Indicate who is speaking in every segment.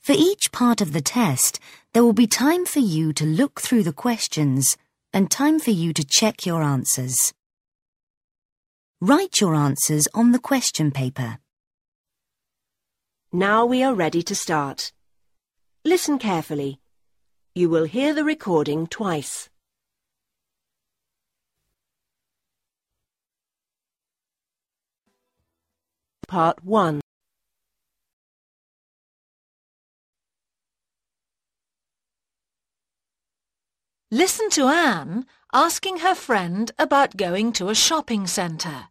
Speaker 1: For each part of the test, there will be time for you to look through the questions and time for you to check your answers. Write your answers on the question paper.
Speaker 2: Now we are ready to start. Listen carefully. You will hear the recording twice. Part 1.
Speaker 3: Listen to Anne asking her friend about going to a shopping centre.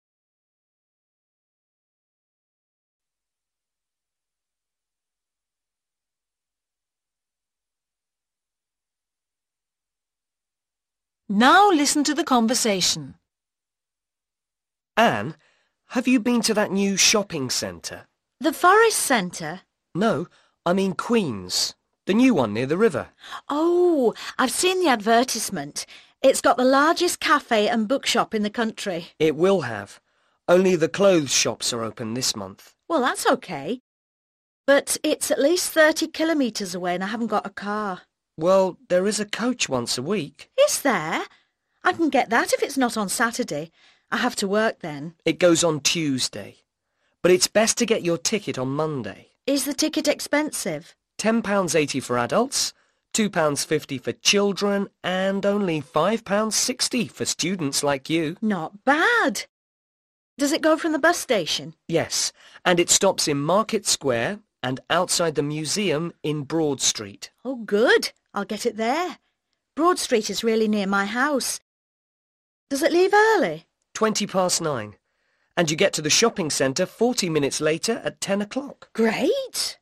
Speaker 3: Now listen to the conversation.
Speaker 4: Anne, have you been to that new shopping centre?
Speaker 3: The Forest Centre?
Speaker 4: No, I mean Queen's. The new one near the river.
Speaker 3: Oh, I've seen the advertisement. It's got the largest cafe and bookshop in the country.
Speaker 4: It will have. Only the clothes shops are open this month.
Speaker 3: Well, that's okay. But it's at least 30 kilometres away and I haven't got a car.
Speaker 4: Well, there is a coach once a week.
Speaker 3: Is there? I can get that if it's not on Saturday. I have to work then.
Speaker 4: It goes on Tuesday. But it's best to get your ticket on Monday.
Speaker 3: Is the ticket expensive?
Speaker 4: £10.80 for adults, £2.50 for children, and only £5.60 for students like you.
Speaker 3: Not bad. Does it go from the bus station?
Speaker 4: Yes, and it stops in Market Square and outside the museum in Broad Street.
Speaker 3: Oh, good. I'll get it there. Broad Street is really near my house. Does it leave early?
Speaker 4: 9:20. And you get to the shopping centre 40 minutes later at 10 o'clock.
Speaker 3: Great.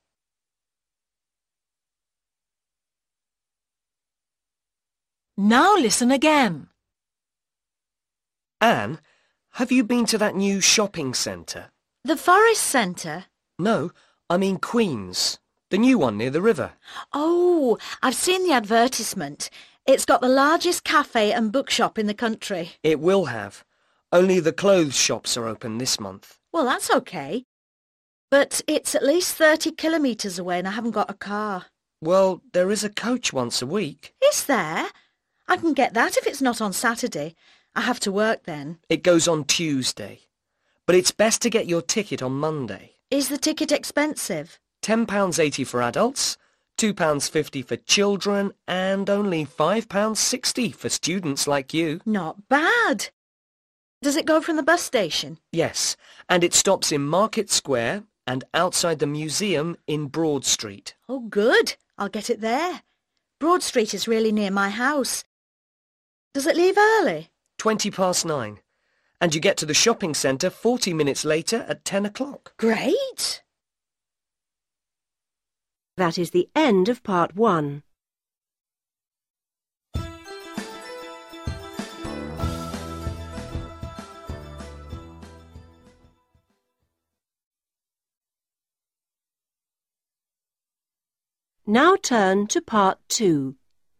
Speaker 3: Now listen again.
Speaker 4: Anne, have you been to that new shopping centre?
Speaker 3: The Forest Centre?
Speaker 4: No, I mean Queen's. The new one near the river.
Speaker 3: Oh, I've seen the advertisement. It's got the largest cafe and bookshop in the country.
Speaker 4: It will have. Only the clothes shops are open this month.
Speaker 3: Well, that's okay. But it's at least 30 kilometres away and I haven't got a car.
Speaker 4: Well, there is a coach once a week.
Speaker 3: Is there? I can get that if it's not on Saturday. I have to work then.
Speaker 4: It goes on Tuesday. But it's best to get your ticket on Monday.
Speaker 3: Is the ticket expensive?
Speaker 4: £10.80 for adults, £2.50 for children, and only £5.60 for students like you.
Speaker 3: Not bad. Does it go from the bus station?
Speaker 4: Yes, and it stops in Market Square and outside the museum in Broad Street.
Speaker 3: Oh, good. I'll get it there. Broad Street is really near my house. Does it leave early?
Speaker 4: 9:20. And you get to the shopping centre 40 minutes later at 10 o'clock.
Speaker 3: Great.
Speaker 2: That is the end of part 1. Now turn to part 2.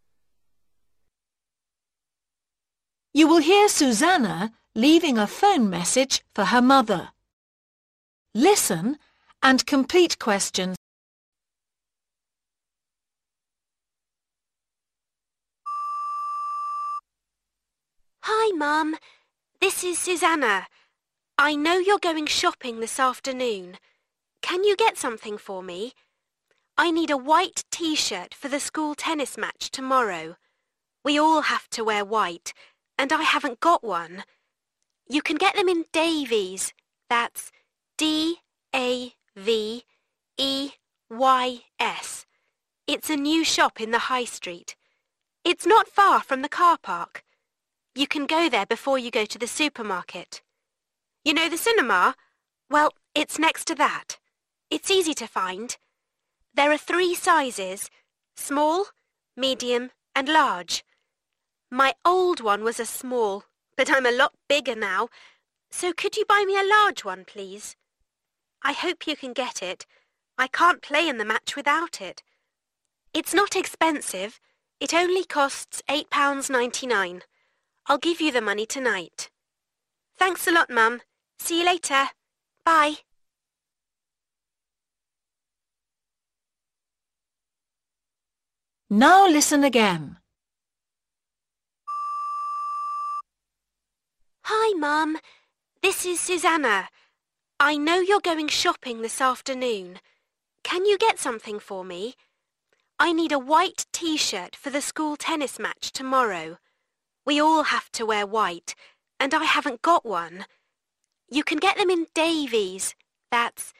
Speaker 3: You will hear Susanna leaving a phone message for her mother. Listen and complete questions.
Speaker 5: Hi, Mum. This is Susanna. I know you're going shopping this afternoon. Can you get something for me? I need a white T-shirt for the school tennis match tomorrow. We all have to wear white, and I haven't got one. You can get them in Davies. That's D-A-V-E-Y-S. It's a new shop in the high street. It's not far from the car park. You can go there before you go to the supermarket. You know the cinema? Well, it's next to that. It's easy to find. There are 3 sizes: small, medium, and large. My old one was a small, but I'm a lot bigger now. So could you buy me a large one, please? I hope you can get it. I can't play in the match without it. It's not expensive. It only costs £8.99. I'll give you the money tonight. Thanks a lot, Mum. See you later. Bye.
Speaker 3: 「Bye. Now listen again.
Speaker 5: Hi, Mum. This is Susanna. I know you're going shopping this afternoon. Can you get something for me? I need a white T-shirt for the school tennis match tomorrow. We all have to wear white, and I haven't got one. You can get them in Davies. That's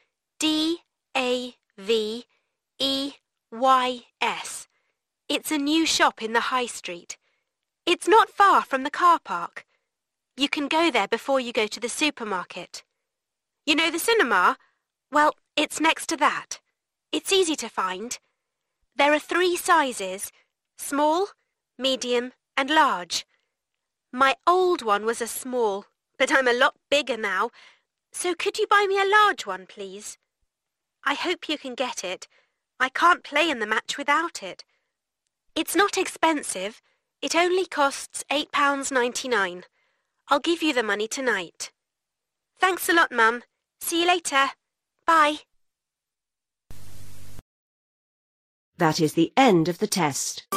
Speaker 5: D-A-V-E-Y-S. It's a new shop in the high street. It's not far from the car park. You can go there before you go to the supermarket. You know the cinema? Well, it's next to that. It's easy to find. There are 3 sizes: small, medium, and large. My old one was a small, but I'm a lot bigger now, so could you buy me a large one, please? I hope you can get it. I can't play in the match without it. It's not expensive. It only costs £8.99. I'll give you the money tonight. Thanks a lot, Mum. See you later. Bye.
Speaker 2: That is the end of the test.